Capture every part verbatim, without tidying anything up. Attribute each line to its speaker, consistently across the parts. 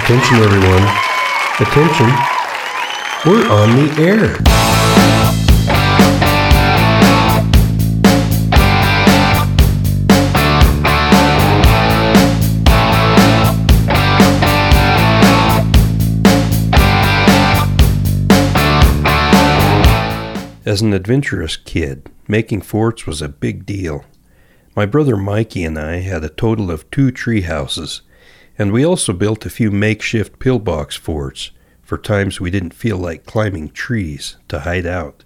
Speaker 1: Attention everyone. Attention. We're on the air. As an adventurous kid, making forts was a big deal. My brother Mikey and I had a total of two tree houses, and we also built a few makeshift pillbox forts for times we didn't feel like climbing trees to hide out.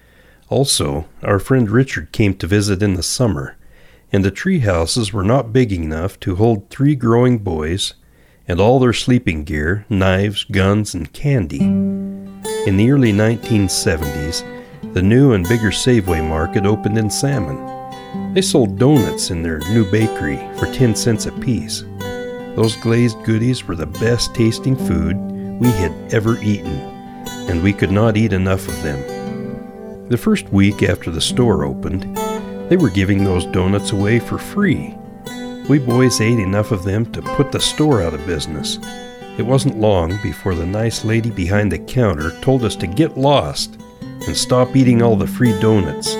Speaker 1: Also, our friend Richard came to visit in the summer, and the tree houses were not big enough to hold three growing boys and all their sleeping gear, knives, guns, and candy. In the early nineteen seventies, the new and bigger Safeway market opened in Salmon. They sold donuts in their new bakery for ten cents a piece. Those glazed goodies were the best tasting food we had ever eaten, and we could not eat enough of them. The first week after the store opened, they were giving those donuts away for free. We boys ate enough of them to put the store out of business. It wasn't long before the nice lady behind the counter told us to get lost and stop eating all the free donuts.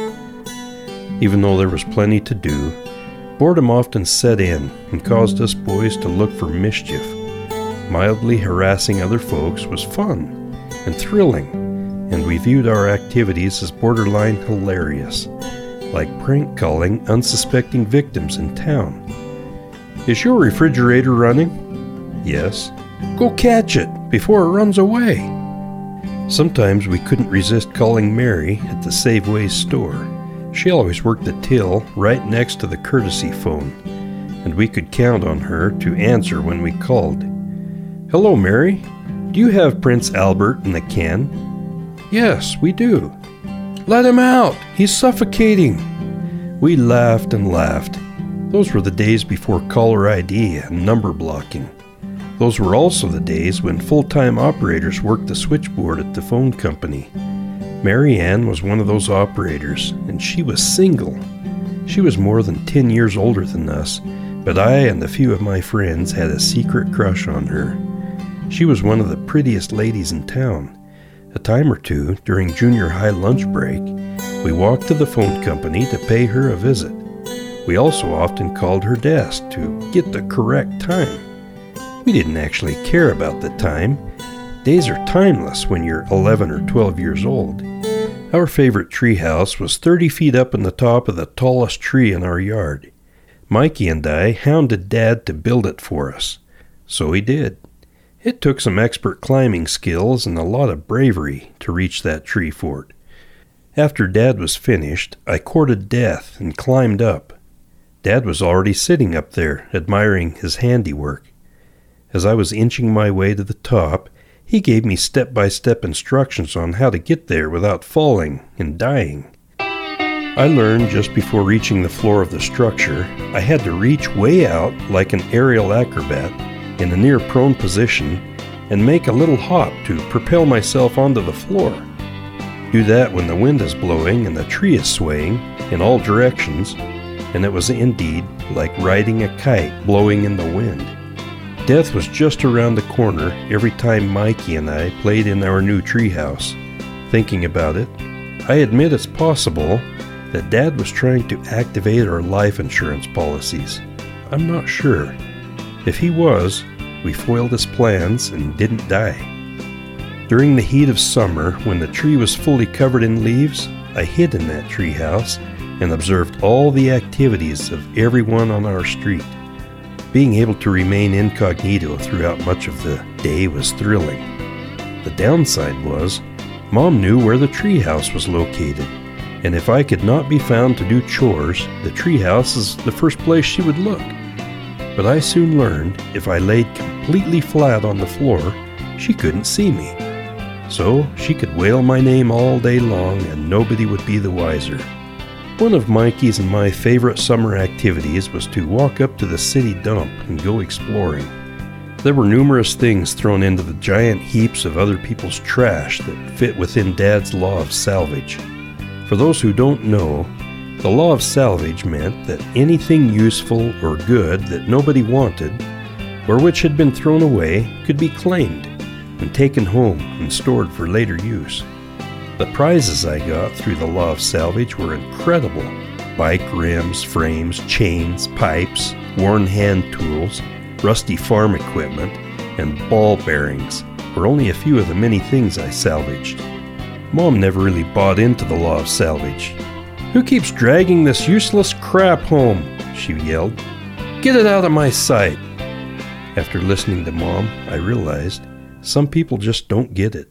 Speaker 1: Even though there was plenty to do, boredom often set in and caused us boys to look for mischief. Mildly harassing other folks was fun and thrilling, and we viewed our activities as borderline hilarious, like prank calling unsuspecting victims in town. "Is your refrigerator running?" "Yes." "Go catch it before it runs away." Sometimes we couldn't resist calling Mary at the Safeway store. She always worked the till right next to the courtesy phone, and we could count on her to answer when we called. "Hello, Mary. Do you have Prince Albert in the can?" "Yes, we do." "Let him out. He's suffocating." We laughed and laughed. Those were the days before caller I D and number blocking. Those were also the days when full-time operators worked the switchboard at the phone company. Mary Ann was one of those operators, and she was single. She was more than ten years older than us, but I and a few of my friends had a secret crush on her. She was one of the prettiest ladies in town. A time or two during junior high lunch break, we walked to the phone company to pay her a visit. We also often called her desk to get the correct time. We didn't actually care about the time. Days are timeless when you're eleven or twelve years old. Our favorite treehouse was thirty feet up in the top of the tallest tree in our yard. Mikey and I hounded Dad to build it for us. So he did. It took some expert climbing skills and a lot of bravery to reach that tree fort. After Dad was finished, I courted death and climbed up. Dad was already sitting up there, admiring his handiwork. As I was inching my way to the top, he gave me step-by-step instructions on how to get there without falling and dying. I learned just before reaching the floor of the structure, I had to reach way out like an aerial acrobat in a near-prone position and make a little hop to propel myself onto the floor. Do that when the wind is blowing and the tree is swaying in all directions, and it was indeed like riding a kite blowing in the wind. Death was just around the corner every time Mikey and I played in our new treehouse. Thinking about it, I admit it's possible that Dad was trying to activate our life insurance policies. I'm not sure. If he was, we foiled his plans and didn't die. During the heat of summer, when the tree was fully covered in leaves, I hid in that treehouse and observed all the activities of everyone on our street. Being able to remain incognito throughout much of the day was thrilling. The downside was, Mom knew where the treehouse was located, and if I could not be found to do chores, the treehouse is the first place she would look. But I soon learned if I laid completely flat on the floor, she couldn't see me. So she could wail my name all day long and nobody would be the wiser. One of Mikey's and my favorite summer activities was to walk up to the city dump and go exploring. There were numerous things thrown into the giant heaps of other people's trash that fit within Dad's law of salvage. For those who don't know, the law of salvage meant that anything useful or good that nobody wanted or which had been thrown away, could be claimed and taken home and stored for later use. The prizes I got through the law of salvage were incredible. Bike rims, frames, chains, pipes, worn hand tools, rusty farm equipment, and ball bearings were only a few of the many things I salvaged. Mom never really bought into the law of salvage. "Who keeps dragging this useless crap home?" she yelled. "Get it out of my sight." After listening to Mom, I realized some people just don't get it.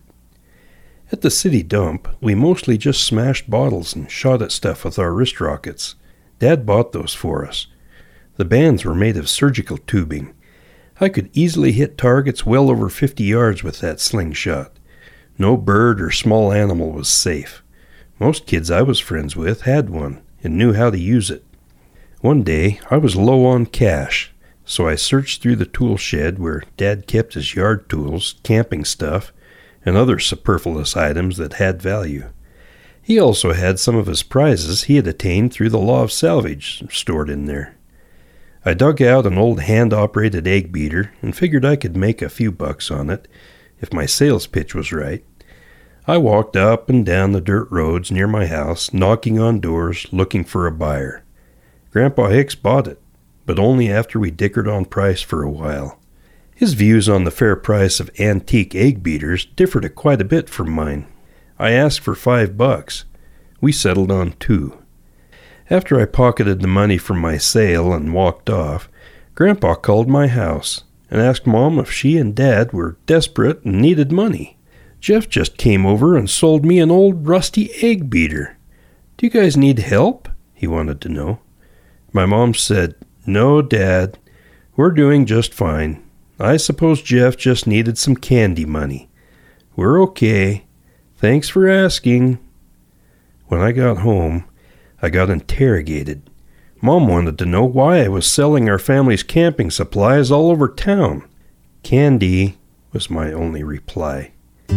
Speaker 1: At the city dump, we mostly just smashed bottles and shot at stuff with our wrist rockets. Dad bought those for us. The bands were made of surgical tubing. I could easily hit targets well over fifty yards with that slingshot. No bird or small animal was safe. Most kids I was friends with had one and knew how to use it. One day, I was low on cash, so I searched through the tool shed where Dad kept his yard tools, camping stuff, and other superfluous items that had value. He also had some of his prizes he had attained through the law of salvage stored in there. I dug out an old hand-operated egg beater and figured I could make a few bucks on it if my sales pitch was right. I walked up and down the dirt roads near my house, knocking on doors, looking for a buyer. Grandpa Hicks bought it, but only after we dickered on price for a while. His views on the fair price of antique egg beaters differed quite a bit from mine. I asked for five bucks. We settled on two. After I pocketed the money from my sale and walked off, Grandpa called my house and asked Mom if she and Dad were desperate and needed money. "Jeff just came over and sold me an old rusty egg beater. Do you guys need help?" he wanted to know. My mom said, "No, Dad, we're doing just fine. I suppose Jeff just needed some candy money. We're okay. Thanks for asking." When I got home, I got interrogated. Mom wanted to know why I was selling our family's camping supplies all over town. "Candy," was my only reply.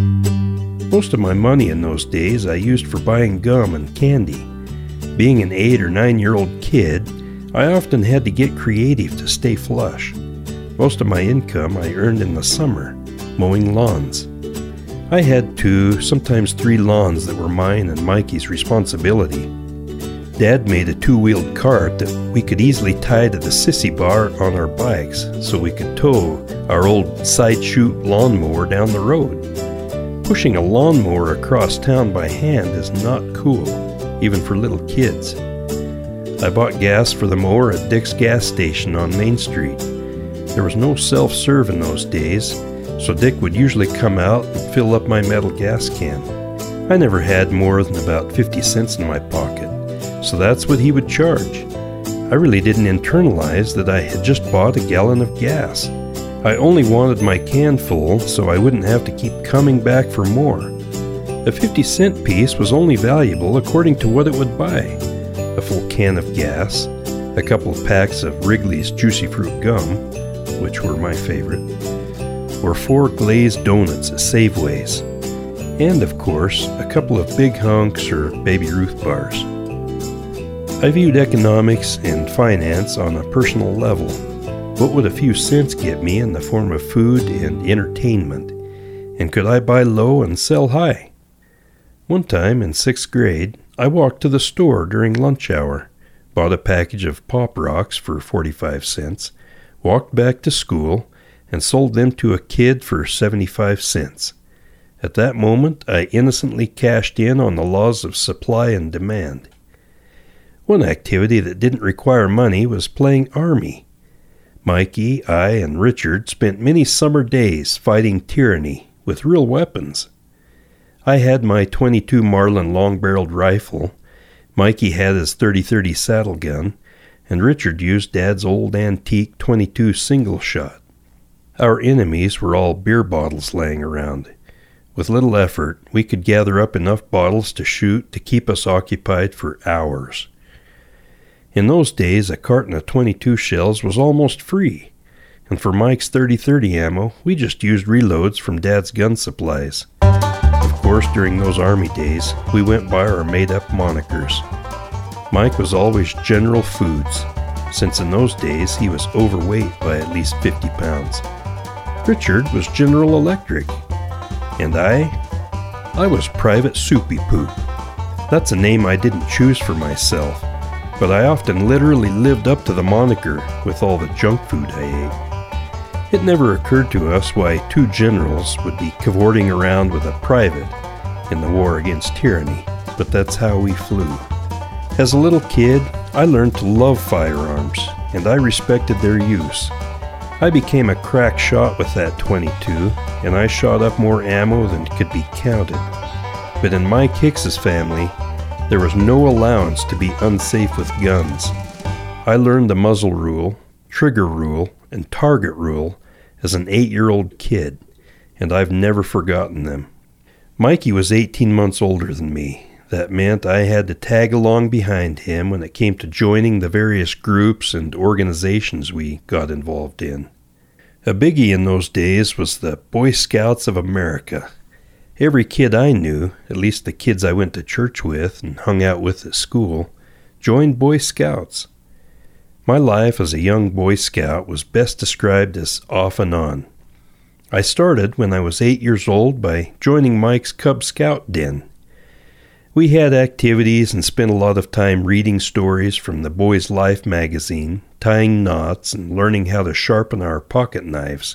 Speaker 1: Most of my money in those days I used for buying gum and candy. Being an eight or nine-year-old kid, I often had to get creative to stay flush. Most of my income I earned in the summer, mowing lawns. I had two, sometimes three lawns that were mine and Mikey's responsibility. Dad made a two-wheeled cart that we could easily tie to the sissy bar on our bikes so we could tow our old side-chute lawnmower down the road. Pushing a lawnmower across town by hand is not cool, even for little kids. I bought gas for the mower at Dick's gas station on Main Street. There was no self-serve in those days, so Dick would usually come out and fill up my metal gas can. I never had more than about fifty cents in my pocket, so that's what he would charge. I really didn't internalize that I had just bought a gallon of gas. I only wanted my can full so I wouldn't have to keep coming back for more. A fifty cent piece was only valuable according to what it would buy. A full can of gas, a couple of packs of Wrigley's Juicy Fruit gum, which were my favorite, or four glazed donuts at Safeways, and of course, a couple of Big Hunks or Baby Ruth bars. I viewed economics and finance on a personal level. What would a few cents get me in the form of food and entertainment? And could I buy low and sell high? One time in sixth grade, I walked to the store during lunch hour, bought a package of Pop Rocks for forty-five cents, walked back to school, and sold them to a kid for seventy-five cents. At that moment, I innocently cashed in on the laws of supply and demand. One activity that didn't require money was playing Army. Mikey, I, and Richard spent many summer days fighting tyranny with real weapons. I had my twenty-two Marlin long-barreled rifle, Mikey had his thirty thirty saddle gun, and Richard used Dad's old antique twenty-two single-shot. Our enemies were all beer bottles laying around. With little effort, we could gather up enough bottles to shoot to keep us occupied for hours. In those days, a carton of twenty-two shells was almost free, and for Mike's thirty thirty ammo, we just used reloads from Dad's gun supplies. Of course, during those Army days, we went by our made-up monikers. Mike was always General Foods. since in those days he was overweight by at least fifty pounds. Richard was General Electric, and I, I was Private Soupy Poop. That's a name I didn't choose for myself, but I often literally lived up to the moniker with all the junk food I ate. It never occurred to us why two generals would be cavorting around with a private in the war against tyranny, but that's how we flew. As a little kid, I learned to love firearms, and I respected their use. I became a crack shot with that twenty-two, and I shot up more ammo than could be counted. But in Mike Hicks's family, there was no allowance to be unsafe with guns. I learned the muzzle rule, trigger rule, and target rule as an eight-year-old kid, and I've never forgotten them. Mikey was eighteen months older than me. That meant I had to tag along behind him when it came to joining the various groups and organizations we got involved in. A biggie in those days was the Boy Scouts of America. Every kid I knew, at least the kids I went to church with and hung out with at school, joined Boy Scouts. My life as a young Boy Scout was best described as off and on. I started when I was eight years old by joining Mike's Cub Scout den. We had activities and spent a lot of time reading stories from the Boys' Life magazine, tying knots, and learning how to sharpen our pocket knives.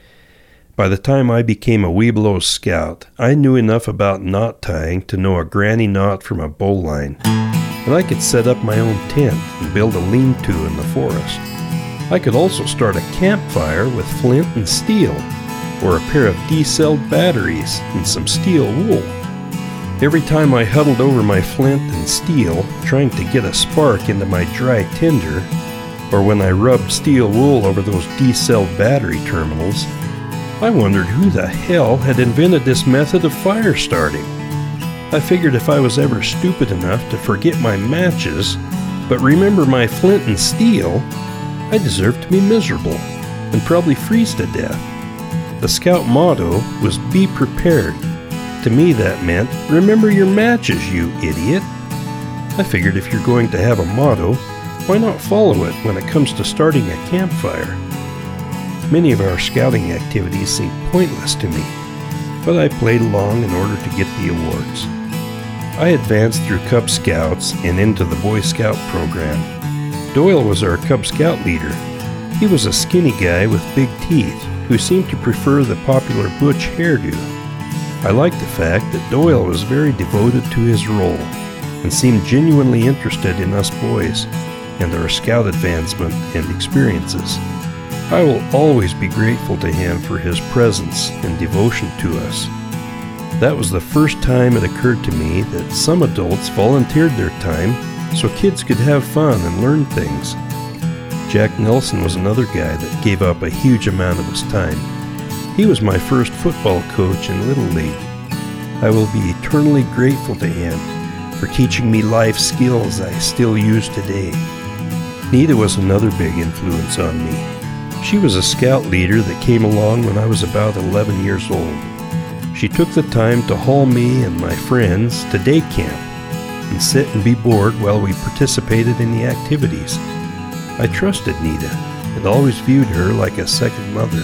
Speaker 1: By the time I became a Webelos Scout, I knew enough about knot tying to know a granny knot from a bowline, and I could set up my own tent and build a lean-to in the forest. I could also start a campfire with flint and steel, or a pair of D-celled batteries and some steel wool. Every time I huddled over my flint and steel, trying to get a spark into my dry tinder, or when I rubbed steel wool over those D-celled battery terminals, I wondered who the hell had invented this method of fire starting. I figured if I was ever stupid enough to forget my matches, but remember my flint and steel, I deserved to be miserable, and probably freeze to death. The Scout motto was "Be prepared." To me that meant, remember your matches, you idiot. I figured if you're going to have a motto, why not follow it when it comes to starting a campfire? Many of our scouting activities seemed pointless to me, but I played along in order to get the awards. I advanced through Cub Scouts and into the Boy Scout program. Doyle was our Cub Scout leader. He was a skinny guy with big teeth who seemed to prefer the popular butch hairdo. I liked the fact that Doyle was very devoted to his role and seemed genuinely interested in us boys and our scout advancement and experiences. I will always be grateful to him for his presence and devotion to us. That was the first time it occurred to me that some adults volunteered their time so kids could have fun and learn things. Jack Nelson was another guy that gave up a huge amount of his time. He was my first football coach in Little League. I will be eternally grateful to him for teaching me life skills I still use today. Nita was another big influence on me. She was a scout leader that came along when I was about eleven years old. She took the time to haul me and my friends to day camp and sit and be bored while we participated in the activities. I trusted Nita and always viewed her like a second mother.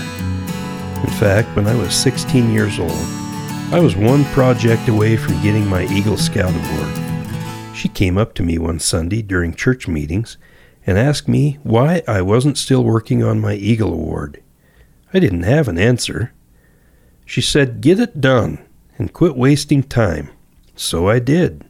Speaker 1: In fact, when I was sixteen years old, I was one project away from getting my Eagle Scout Award. She came up to me one Sunday during church meetings and asked me why I wasn't still working on my Eagle Award. I didn't have an answer. She said, "Get it done and quit wasting time." So I did.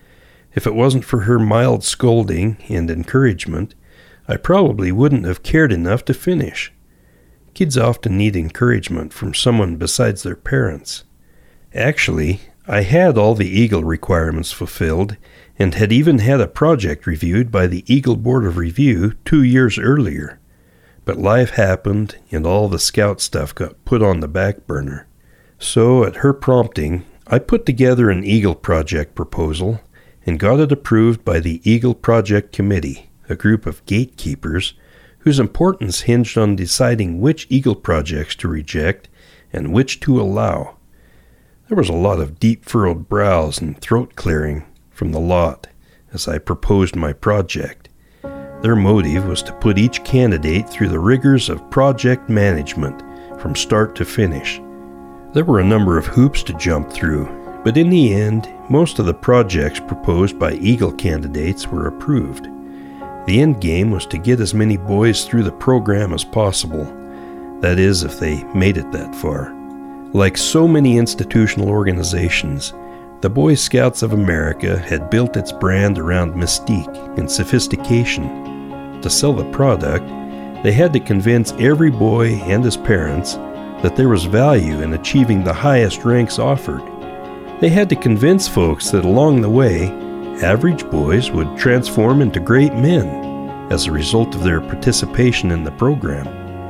Speaker 1: If it wasn't for her mild scolding and encouragement, I probably wouldn't have cared enough to finish. Kids often need encouragement from someone besides their parents. Actually, I had all the Eagle requirements fulfilled and had even had a project reviewed by the Eagle Board of Review two years earlier. But life happened and all the scout stuff got put on the back burner. So, at her prompting, I put together an Eagle Project proposal and got it approved by the Eagle Project Committee, a group of gatekeepers whose importance hinged on deciding which Eagle projects to reject and which to allow. There was a lot of deep-furrowed brows and throat-clearing from the lot as I proposed my project. Their motive was to put each candidate through the rigors of project management from start to finish. There were a number of hoops to jump through, but in the end, most of the projects proposed by Eagle candidates were approved. The end game was to get as many boys through the program as possible. That is, if they made it that far. Like so many institutional organizations, the Boy Scouts of America had built its brand around mystique and sophistication. To sell the product, they had to convince every boy and his parents that there was value in achieving the highest ranks offered. They had to convince folks that along the way, average boys would transform into great men as a result of their participation in the program.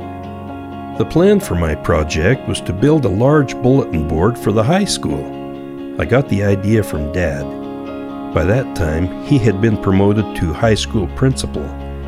Speaker 1: The plan for my project was to build a large bulletin board for the high school. I got the idea from Dad. By that time, he had been promoted to high school principal.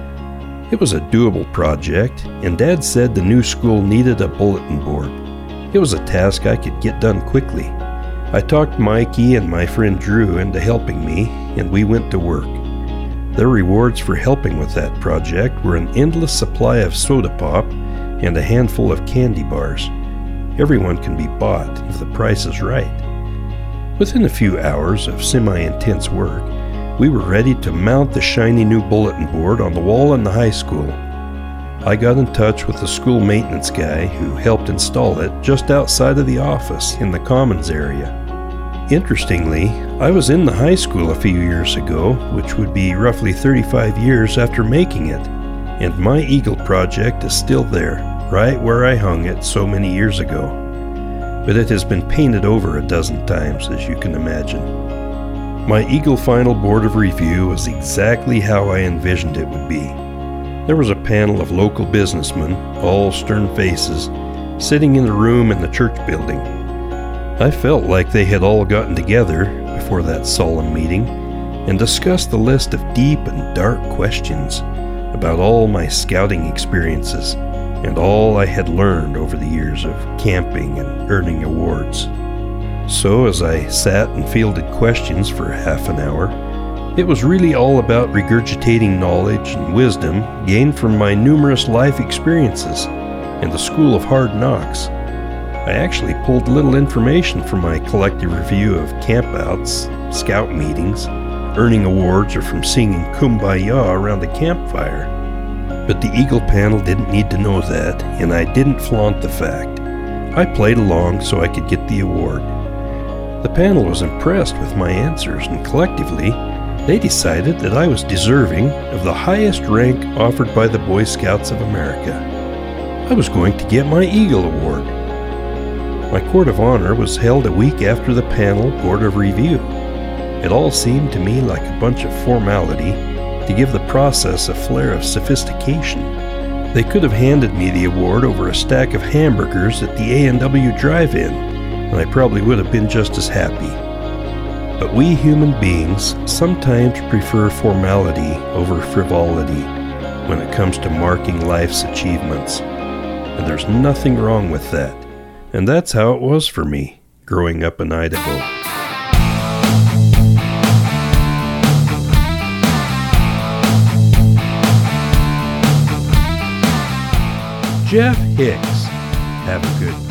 Speaker 1: It was a doable project, and Dad said the new school needed a bulletin board. It was a task I could get done quickly. I talked Mikey and my friend Drew into helping me, and we went to work. Their rewards for helping with that project were an endless supply of soda pop and a handful of candy bars. Everyone can be bought if the price is right. Within a few hours of semi-intense work, we were ready to mount the shiny new bulletin board on the wall in the high school. I got in touch with the school maintenance guy who helped install it just outside of the office in the commons area. Interestingly, I was in the high school a few years ago, which would be roughly thirty-five years after making it, and my Eagle project is still there, right where I hung it so many years ago. But it has been painted over a dozen times, as you can imagine. My Eagle Final Board of Review was exactly how I envisioned it would be. There was a panel of local businessmen, all stern faces, sitting in a room in the church building. I felt like they had all gotten together before that solemn meeting and discussed the list of deep and dark questions about all my scouting experiences and all I had learned over the years of camping and earning awards. So as I sat and fielded questions for half an hour, it was really all about regurgitating knowledge and wisdom gained from my numerous life experiences and the school of hard knocks. I actually pulled little information from my collective review of campouts, scout meetings, earning awards, or from singing Kumbaya around the campfire. But the Eagle panel didn't need to know that, and I didn't flaunt the fact. I played along so I could get the award. The panel was impressed with my answers, and collectively, they decided that I was deserving of the highest rank offered by the Boy Scouts of America. I was going to get my Eagle Award. My court of honor was held a week after the panel board of review. It all seemed to me like a bunch of formality to give the process a flair of sophistication. They could have handed me the award over a stack of hamburgers at the A and W drive-in, and I probably would have been just as happy. But we human beings sometimes prefer formality over frivolity when it comes to marking life's achievements. And there's nothing wrong with that. And that's how it was for me, growing up in Idaho. Jeff Hicks. Have a good day.